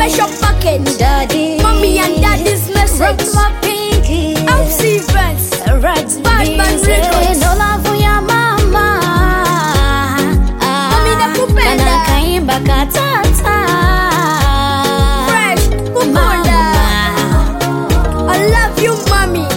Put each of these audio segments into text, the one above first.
special package. Daddy, Mommy and daddy's message. rock my pinky. I'm Stevens. Right, Batman Records. no love ya mama. Mami nakupenda. Kana kaimba katata. Fresh, kupenda. I love you, mommy.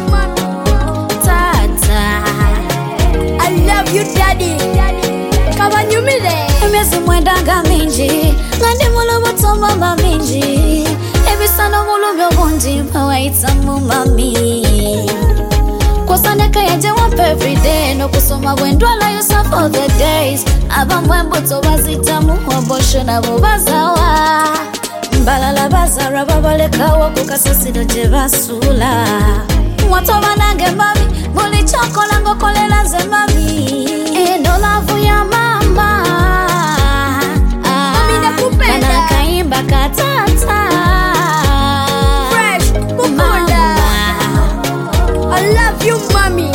Tata. I love you, daddy. Kabanyumile. Emezi mwendanga minji. Ngandi mulu butoma maminji. Ebisano mulu byobundi mawaita mu mami. Kwasandeka yaje wamp every day. No kusoma wendwala yourself all the days. Abamwe mbuto bazitamu wabosho na bubazawa. Mbalala bazara babalekawo kukasasiro je basula. Watoba nange mami, muli chokola ngokolela ze mami. No love ya mama. Mami nakupenda. Kana kaimba katata. Fresh, kupenda. I love you, mommy.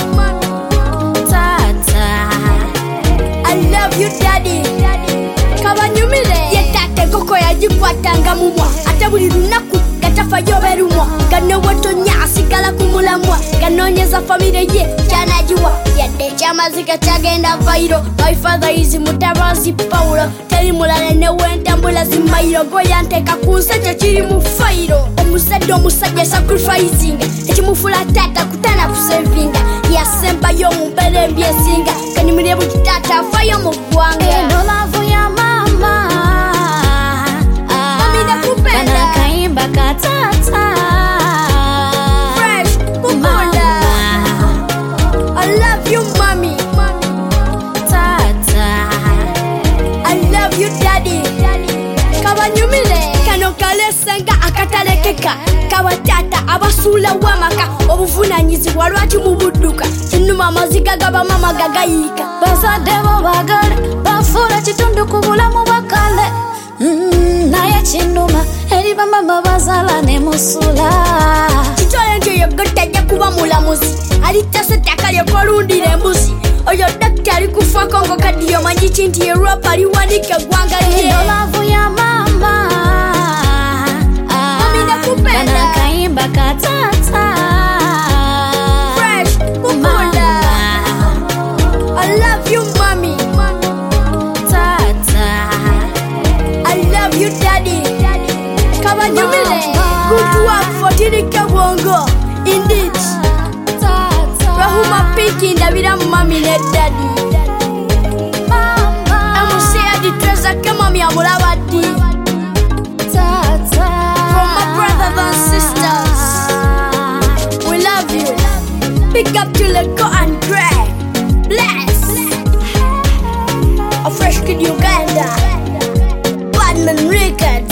Tata. I love you, daddy. Kabanyumile. Yetate koko yajikwatanga mumwa. Ate buli lunaku gatafayo berumwa. Gano wotonya asigala kumulamwa. Ganonyeza famire ye kyanajiwa. Yadde kyamaziga kyagenda vairo. My father is mutabazi Paulo. Teri mulale ne wentambula zimairo. Goya nteka kunsajja kiri mu fairo. Omuzadde omusajja sacrificing. Ekimufula tata kutana kuservinga. Yasemba yo mumbere mbyesinga. Kanimire bukitata afayo mu ggwanga. No love ya mama. Mami nakupenda. Kana kaimba katata. Fresh, kupenda. I love you, mommy. Tata. I love you, daddy. Kabanyumile. Kano kalesenga akatalekeka. Kabatata abasula wamaka. Obuvunanyizibwa lwaki mu budduka. Kinuma amaziga gaba mama gagayika. Bazadde bo bagale bafuula kitundu ku bulamu bakale. Naye kinuma eri bamama bazaala ne musula. Kitole nti oyo gotajja kuba mulamuzi. Alitase ettaka lyekolundira embuzi. Oyo dakita ali kufaako ngo kadiyo manyi kinti Europa aliwanika eggwanga lye. No love ya mama. Mami nakupenda. Kana kaimba katata. Fresh, kupenda. I love you, mommy. Tata. I love you, daddy. Kabanyumile. Good work for Tirike Bongo. Indeed. Rahuma Pinky ndabira mami ne daddy. Amusea di treza ke mami amulabadi. From my brothers and sisters, we love you. Pick up to Leko and Greg. Bless. A fresh kid Uganda. Batman Records.